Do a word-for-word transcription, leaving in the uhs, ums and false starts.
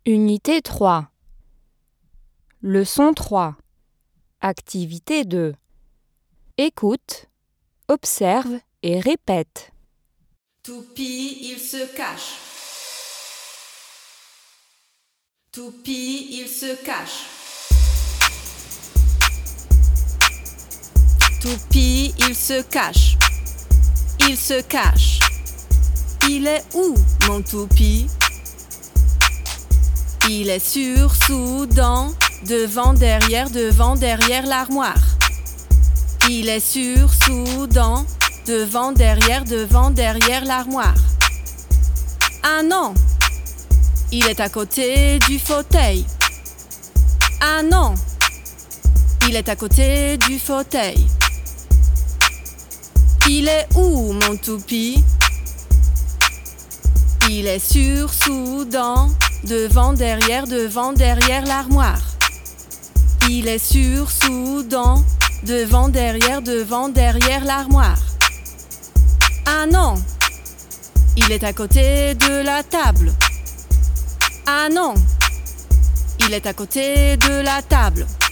Unité trois. Leçon trois. Activité deux. Écoute, observe et répète. Toupie, il se cache. Toupie, il se cache. Toupie, il se cache. Il se cache. Il est où, mon toupie? Il est sur, sous, dans, devant, derrière, devant, derrière l'armoire. Il est sur, sous, dans, devant, derrière, devant, derrière l'armoire. Ah non! Il est à côté du fauteuil. Ah non! Il est à côté du fauteuil. Il est où, mon toupie? Il est sur, sous, dans, devant, derrière, devant, derrière l'armoire. Il est sur, sous, dans, devant, derrière, devant, derrière l'armoire. Ah non! Il est à côté de la table. Ah non! Il est à côté de la table.